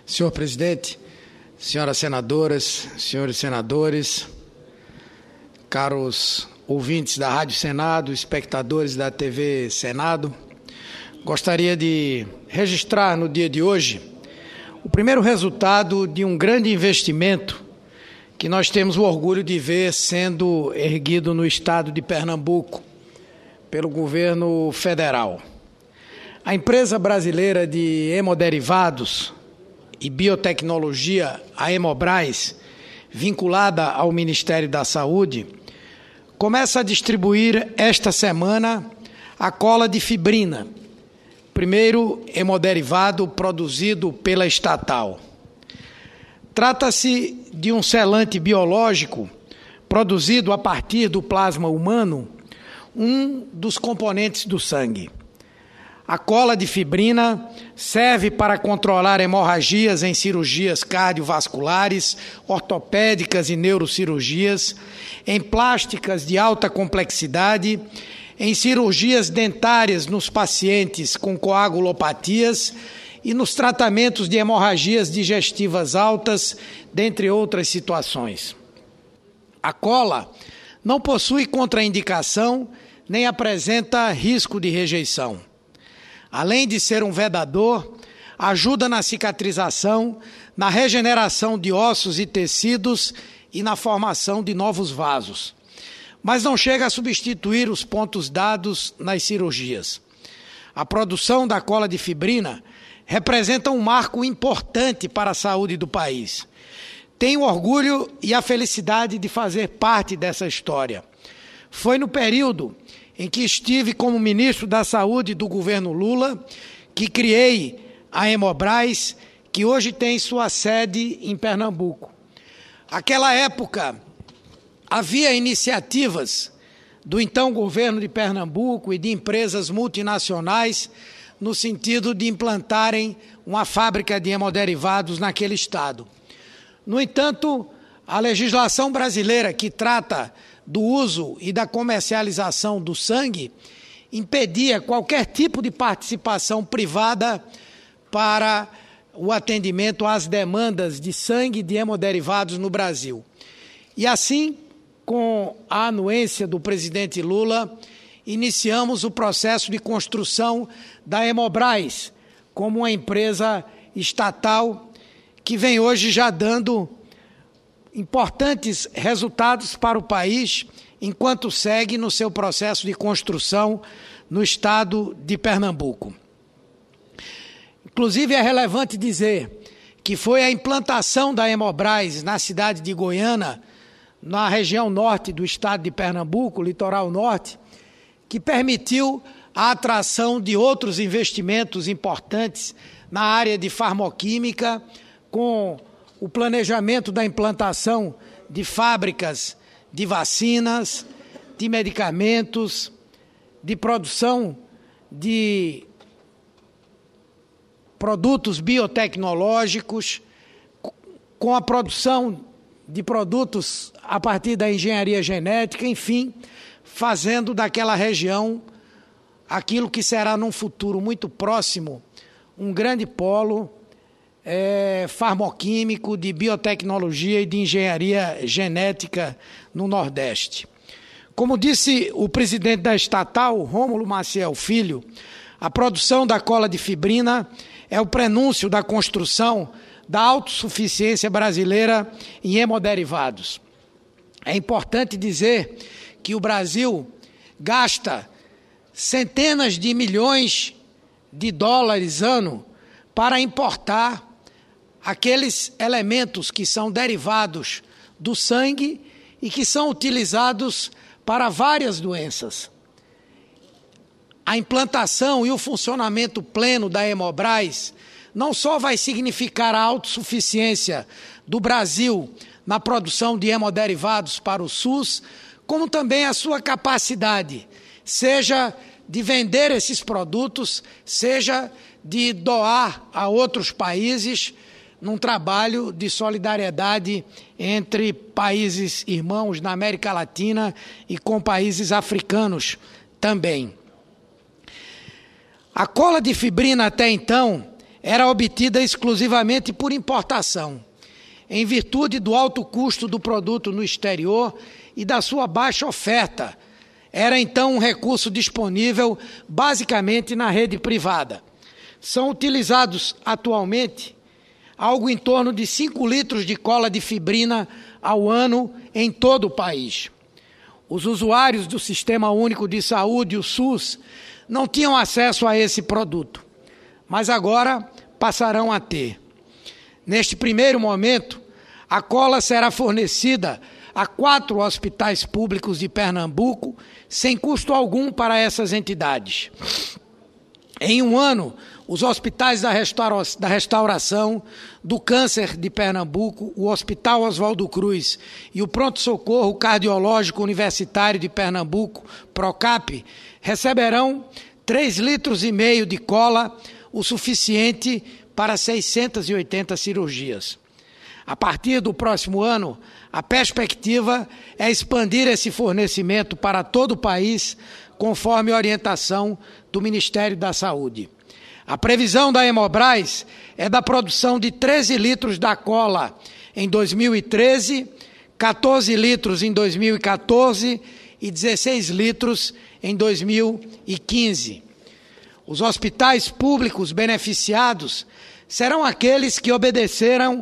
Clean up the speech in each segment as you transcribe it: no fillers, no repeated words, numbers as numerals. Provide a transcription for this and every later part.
Senhor presidente, senhoras senadoras, senhores senadores, caros ouvintes da Rádio Senado, espectadores da TV Senado, gostaria de registrar no dia de hoje o primeiro resultado de um grande investimento que nós temos o orgulho de ver sendo erguido no estado de Pernambuco pelo governo federal. A empresa brasileira de hemoderivados e biotecnologia, a Hemobras, vinculada ao Ministério da Saúde, começa a distribuir esta semana a cola de fibrina, primeiro hemoderivado produzido pela estatal. Trata-se de um selante biológico produzido a partir do plasma humano, um dos componentes do sangue. A cola de fibrina serve para controlar hemorragias em cirurgias cardiovasculares, ortopédicas e neurocirurgias, em plásticas de alta complexidade, em cirurgias dentárias nos pacientes com coagulopatias e nos tratamentos de hemorragias digestivas altas, dentre outras situações. A cola não possui contraindicação nem apresenta risco de rejeição. Além de ser um vedador, ajuda na cicatrização, na regeneração de ossos e tecidos e na formação de novos vasos. Mas não chega a substituir os pontos dados nas cirurgias. A produção da cola de fibrina representa um marco importante para a saúde do país. Tenho orgulho e a felicidade de fazer parte dessa história. Foi no período em que estive como ministro da Saúde do governo Lula, que criei a Hemobras, que hoje tem sua sede em Pernambuco. Naquela época, havia iniciativas do então governo de Pernambuco e de empresas multinacionais no sentido de implantarem uma fábrica de hemoderivados naquele estado. No entanto, a legislação brasileira que trata do uso e da comercialização do sangue impedia qualquer tipo de participação privada para o atendimento às demandas de sangue e de hemoderivados no Brasil. E assim, com a anuência do presidente Lula, iniciamos o processo de construção da Hemobras como uma empresa estatal que vem hoje já dando importantes resultados para o país, enquanto segue no seu processo de construção no estado de Pernambuco. Inclusive, é relevante dizer que foi a implantação da Hemobras na cidade de Goiânia, na região norte do estado de Pernambuco, litoral norte, que permitiu a atração de outros investimentos importantes na área de farmoquímica, com o planejamento da implantação de fábricas de vacinas, de medicamentos, de produção de produtos biotecnológicos, com a produção de produtos a partir da engenharia genética, enfim, fazendo daquela região aquilo que será num futuro muito próximo um grande polo farmoquímico, de biotecnologia e de engenharia genética no Nordeste. Como disse o presidente da estatal, Rômulo Maciel Filho, a produção da cola de fibrina é o prenúncio da construção da autossuficiência brasileira em hemoderivados. É importante dizer que o Brasil gasta centenas de milhões de dólares ano para importar aqueles elementos que são derivados do sangue e que são utilizados para várias doenças. A implantação e o funcionamento pleno da Hemobras não só vai significar a autossuficiência do Brasil na produção de hemoderivados para o SUS, como também a sua capacidade, seja de vender esses produtos, seja de doar a outros países, num trabalho de solidariedade entre países irmãos na América Latina e com países africanos também. A cola de fibrina até então era obtida exclusivamente por importação, em virtude do alto custo do produto no exterior e da sua baixa oferta. Era então um recurso disponível basicamente na rede privada. São utilizados atualmente algo em torno de 5 litros de cola de fibrina ao ano em todo o país. Os usuários do Sistema Único de Saúde, o SUS, não tinham acesso a esse produto, mas agora passarão a ter. Neste primeiro momento, a cola será fornecida a 4 hospitais públicos de Pernambuco, sem custo algum para essas entidades. Em um ano, os hospitais da restauração, do câncer de Pernambuco, o Hospital Oswaldo Cruz e o Pronto-Socorro Cardiológico Universitário de Pernambuco, PROCAP, receberão 3,5 litros de cola, o suficiente para 680 cirurgias. A partir do próximo ano, a perspectiva é expandir esse fornecimento para todo o país, conforme orientação do Ministério da Saúde. A previsão da Hemobras é da produção de 13 litros da cola em 2013, 14 litros em 2014 e 16 litros em 2015. Os hospitais públicos beneficiados serão aqueles que obedecerem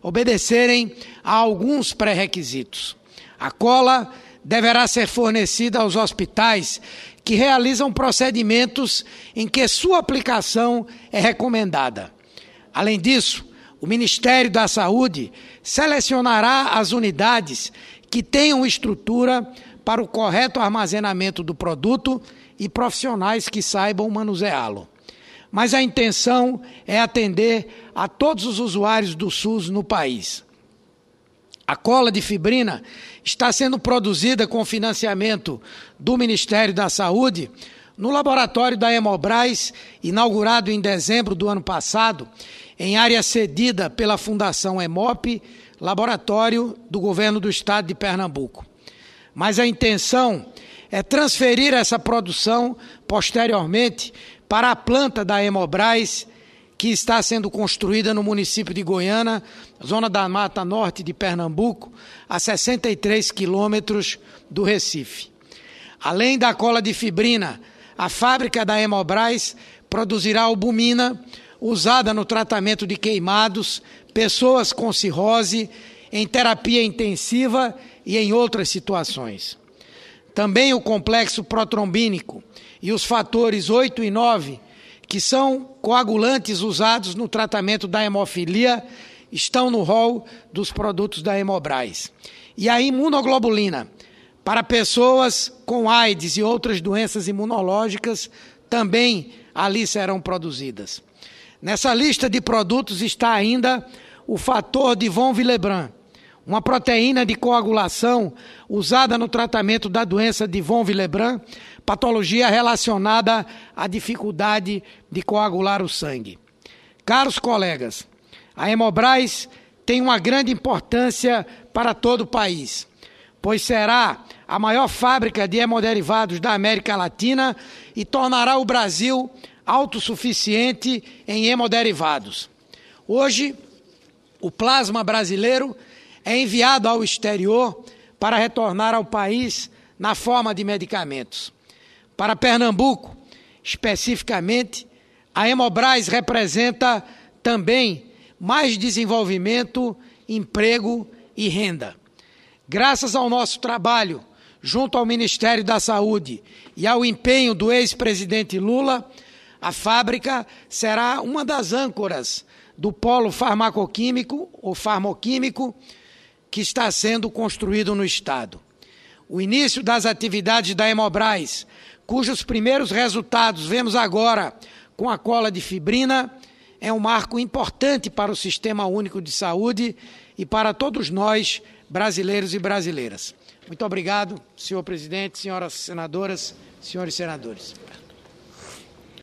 a alguns pré-requisitos. A cola deverá ser fornecida aos hospitais que realizam procedimentos em que sua aplicação é recomendada. Além disso, o Ministério da Saúde selecionará as unidades que tenham estrutura para o correto armazenamento do produto e profissionais que saibam manuseá-lo. Mas a intenção é atender a todos os usuários do SUS no país. A cola de fibrina está sendo produzida com financiamento do Ministério da Saúde no laboratório da Hemobras, inaugurado em dezembro do ano passado, em área cedida pela Fundação Hemop, laboratório do Governo do Estado de Pernambuco. Mas a intenção é transferir essa produção posteriormente para a planta da Hemobras, que está sendo construída no município de Goiânia, zona da Mata Norte de Pernambuco, a 63 quilômetros do Recife. Além da cola de fibrina, a fábrica da Hemobras produzirá albumina, usada no tratamento de queimados, pessoas com cirrose, em terapia intensiva e em outras situações. Também o complexo protrombínico e os fatores 8 e 9, que são coagulantes usados no tratamento da hemofilia, estão no rol dos produtos da Hemobras. E a imunoglobulina, para pessoas com AIDS e outras doenças imunológicas, também ali serão produzidas. Nessa lista de produtos está ainda o fator de von Willebrand, uma proteína de coagulação usada no tratamento da doença de von Willebrand, patologia relacionada à dificuldade de coagular o sangue. Caros colegas, a Hemobras tem uma grande importância para todo o país, pois será a maior fábrica de hemoderivados da América Latina e tornará o Brasil autossuficiente em hemoderivados. Hoje, o plasma brasileiro é enviado ao exterior para retornar ao país na forma de medicamentos. Para Pernambuco, especificamente, a Hemobras representa também mais desenvolvimento, emprego e renda. Graças ao nosso trabalho junto ao Ministério da Saúde e ao empenho do ex-presidente Lula, a fábrica será uma das âncoras do polo farmacoquímico ou farmoquímico que está sendo construído no Estado. O início das atividades da Hemobras, cujos primeiros resultados vemos agora com a cola de fibrina, é um marco importante para o Sistema Único de Saúde e para todos nós, brasileiros e brasileiras. Muito obrigado, senhor presidente, senhoras senadoras, senhores senadores.